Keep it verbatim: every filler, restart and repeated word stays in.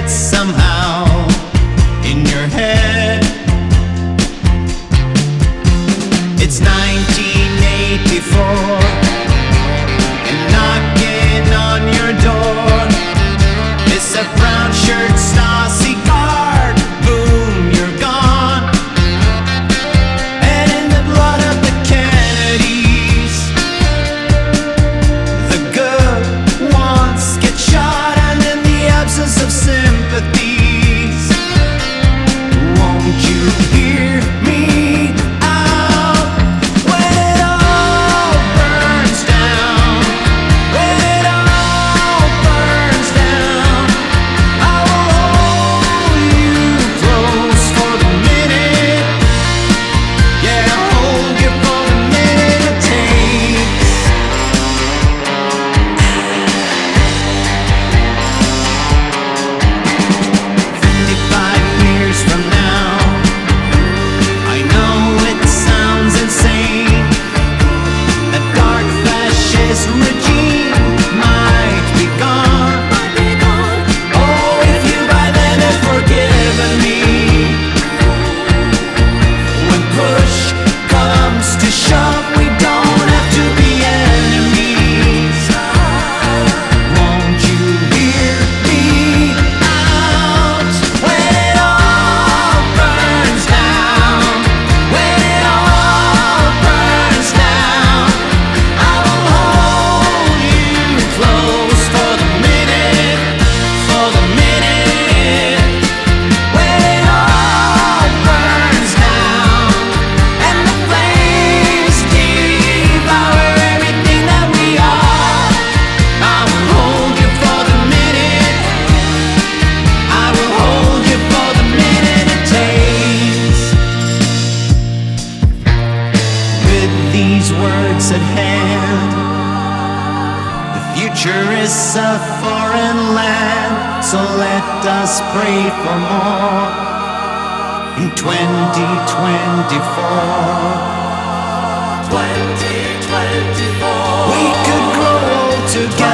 it somehow in your head. It's nineteen eighty-four and knocking on your door is a brown shirt Stasi guard. Boom, you're gone. And in the blood of the Kennedys, the good ones get shot. And in the absence of sympathies, won't you hear me out? When it all burns down, when it all burns down, I will hold you close for the minute. Yeah, I'll hold you for the minute it takes. Fifty-five years from now, I know it sounds insane. A dark fascist regime might be gone. Oh, if you by then have forgiven me. When push comes to shove, we don't have to be enemies. Won't you hear me out? When it all burns down, when it all burns down, I will hold you close for the minute, for the minute. When it all burns down and the flames devour everything that we are, I will hold you for the minute. I will hold you for the minute it takes. With these words at hand, the future is a foreign land, so let us pray for more in twenty twenty-four. twenty twenty-four. We could grow old together.